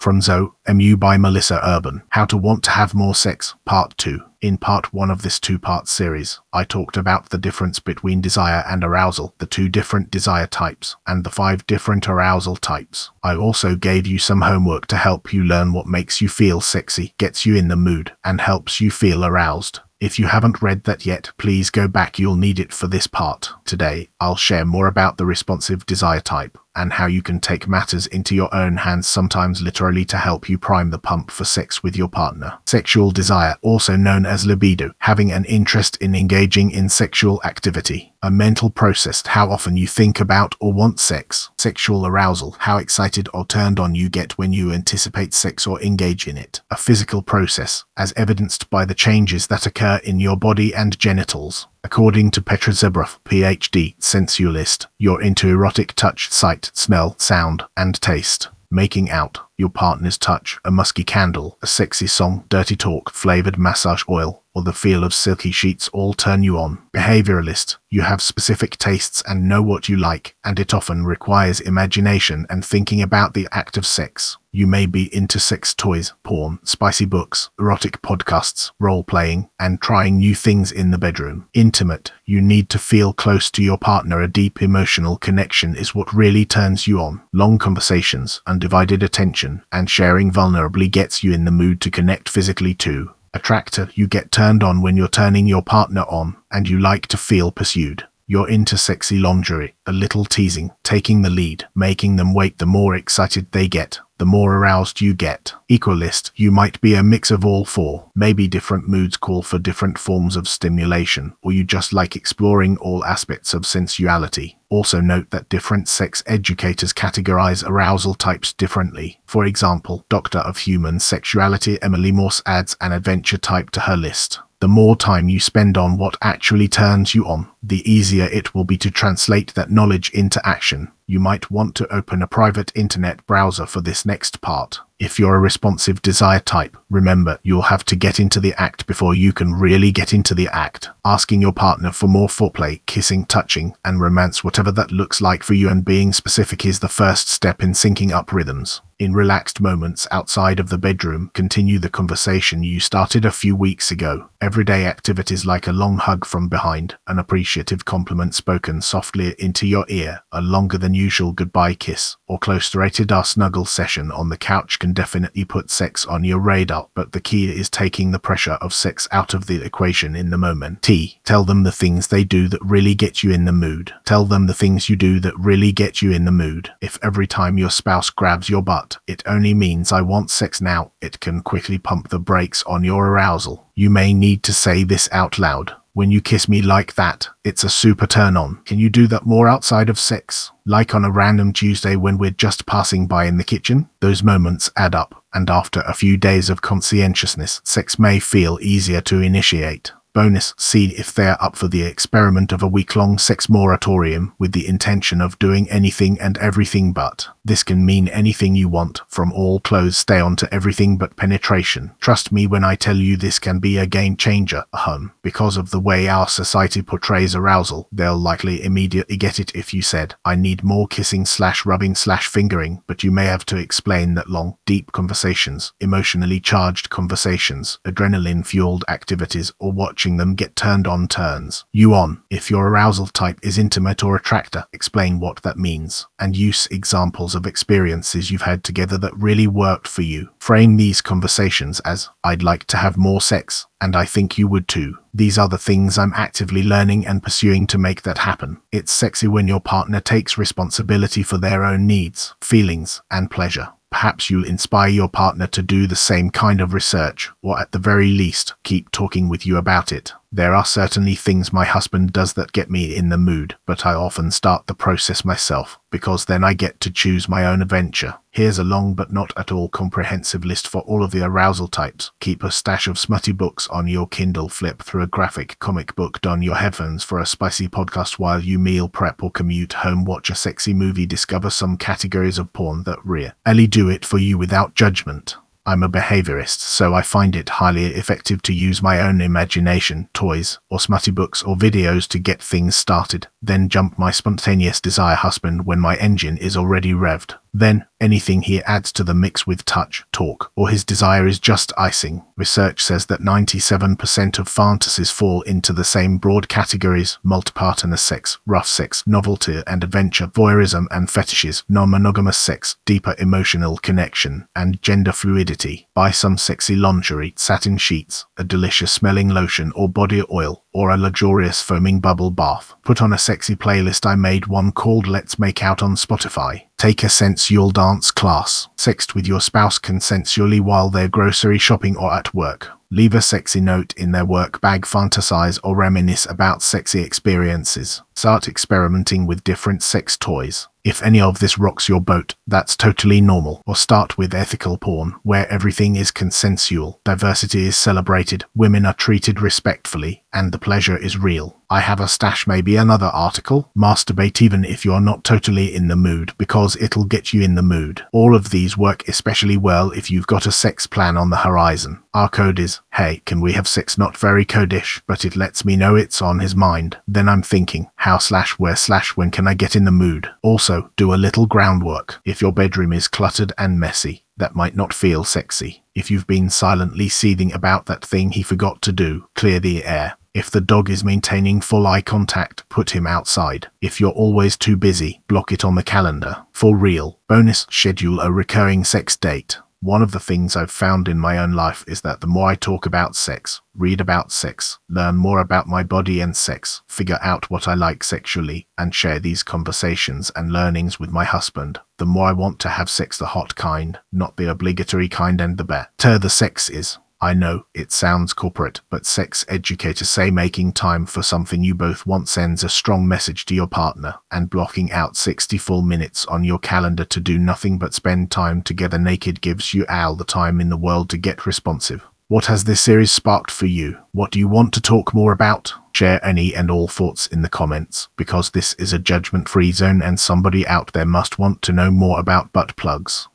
From Zoe, MU by Melissa Urban. How to Want to Have More Sex, Part 2. In Part 1 of this two-part series, I talked about the difference between desire and arousal, the 2 different desire types, and the 5 different arousal types. I also gave you some homework to help you learn what makes you feel sexy, gets you in the mood, and helps you feel aroused. If you haven't read that yet, please go back, you'll need it for this part. Today, I'll share more about the responsive desire type, and how you can take matters into your own hands, sometimes literally, to help you prime the pump for sex with your partner. Sexual desire, also known as libido, having an interest in engaging in sexual activity. A mental process, how often you think about or want sex. Sexual arousal, how excited or turned on you get when you anticipate sex or engage in it. A physical process, as evidenced by the changes that occur in your body and genitals. According to Petra Zebrov, PhD, sensualist, you're into erotic touch, sight, smell, sound, and taste. Making out, your partner's touch, a musky candle, a sexy song, dirty talk, flavored massage oil, or the feel of silky sheets all turn you on. Behavioralist, you have specific tastes and know what you like, and it often requires imagination and thinking about the act of sex. You may be into sex toys, porn, spicy books, erotic podcasts, role-playing, and trying new things in the bedroom. Intimate, you need to feel close to your partner. A deep emotional connection is what really turns you on. Long conversations, undivided attention, and sharing vulnerably gets you in the mood to connect physically too. Attractor, you get turned on when you're turning your partner on, and you like to feel pursued. You're into sexy lingerie, a little teasing, taking the lead, making them wait. The more excited they get, the more aroused you get. Equalist, you might be a mix of all 4. Maybe different moods call for different forms of stimulation, or you just like exploring all aspects of sensuality. Also note that different sex educators categorize arousal types differently. For example, Doctor of Human Sexuality Emily Morse adds an adventure type to her list. The more time you spend on what actually turns you on, the easier it will be to translate that knowledge into action. You might want to open a private internet browser for this next part. If you're a responsive desire type, remember, you'll have to get into the act before you can really get into the act. Asking your partner for more foreplay, kissing, touching, and romance, whatever that looks like for you, and being specific is the first step in syncing up rhythms. In relaxed moments outside of the bedroom, continue the conversation you started a few weeks ago. Everyday activities like a long hug from behind, an appreciative compliment spoken softly into your ear, a longer than usual goodbye kiss, or close-rated snuggle session on the couch can definitely put sex on your radar, but the key is taking the pressure of sex out of the equation in the moment. Tell them the things they do that really get you in the mood. Tell them the things you do that really get you in the mood. If every time your spouse grabs your butt, it only means I want sex now, it can quickly pump the brakes on your arousal. You may need to say this out loud. When you kiss me like that, it's a super turn on. Can you do that more outside of sex? Like on a random Tuesday when we're just passing by in the kitchen? Those moments add up, and after a few days of conscientiousness, sex may feel easier to initiate. Bonus, see if they're up for the experiment of a week-long sex moratorium with the intention of doing anything and everything but. This can mean anything you want, from all clothes stay on to everything but penetration. Trust me when I tell you this can be a game changer. Because of the way our society portrays arousal, they'll likely immediately get it if you said, I need more kissing / rubbing / fingering, but you may have to explain that long, deep conversations, emotionally charged conversations, adrenaline-fueled activities, or watching them get turned on turns you on. If your arousal type is intimate or attractor, explain what that means, and use examples of experiences you've had together that really worked for you. Frame these conversations as, I'd like to have more sex, and I think you would too. These are the things I'm actively learning and pursuing to make that happen. It's sexy when your partner takes responsibility for their own needs, feelings, and pleasure. Perhaps you'll inspire your partner to do the same kind of research, or at the very least, keep talking with you about it. There are certainly things my husband does that get me in the mood, but I often start the process myself, because then I get to choose my own adventure. Here's a long but not at all comprehensive list for all of the arousal types. Keep a stash of smutty books on your Kindle, flip through a graphic comic book, don your headphones for a spicy podcast while you meal prep or commute home, watch a sexy movie, discover some categories of porn that really do it for you without judgment. I'm a behaviorist, so I find it highly effective to use my own imagination, toys, or smutty books or videos to get things started. Then jump my spontaneous desire husband when my engine is already revved. Then, anything he adds to the mix with touch, talk, or his desire is just icing. Research says that 97% of fantasies fall into the same broad categories: multipartner sex, rough sex, novelty and adventure, voyeurism and fetishes, non-monogamous sex, deeper emotional connection, and gender fluidity. Buy some sexy lingerie, satin sheets, a delicious smelling lotion or body oil, or a luxurious foaming bubble bath. Put on a sexy playlist. I made one called Let's Make Out on Spotify. Take a sensual dance class. Sext with your spouse consensually while they're grocery shopping or at work. Leave a sexy note in their work bag. Fantasize or reminisce about sexy experiences. Start experimenting with different sex toys. If any of this rocks your boat, that's totally normal. Or start with ethical porn, where everything is consensual, diversity is celebrated, women are treated respectfully, and the pleasure is real. I have a stash. Maybe another article. Masturbate even if you're not totally in the mood, because it'll get you in the mood. All of these work especially well if you've got a sex plan on the horizon. Our code is, hey, can we have sex? Not very codish, but it lets me know it's on his mind. Then I'm thinking, how/where/when can I get in the mood? Also, do a little groundwork. If your bedroom is cluttered and messy, that might not feel sexy. If you've been silently seething about that thing he forgot to do, clear the air. If the dog is maintaining full eye contact, put him outside. If you're always too busy, block it on the calendar. For real. Bonus, schedule a recurring sex date. One of the things I've found in my own life is that the more I talk about sex, read about sex, learn more about my body and sex, figure out what I like sexually, and share these conversations and learnings with my husband, the more I want to have sex, the hot kind, not the obligatory kind, and the better the sex is. I know, it sounds corporate, but sex educators say making time for something you both want sends a strong message to your partner, and blocking out 60 full minutes on your calendar to do nothing but spend time together naked gives you all the time in the world to get responsive. What has this series sparked for you? What do you want to talk more about? Share any and all thoughts in the comments, because this is a judgment-free zone and somebody out there must want to know more about butt plugs.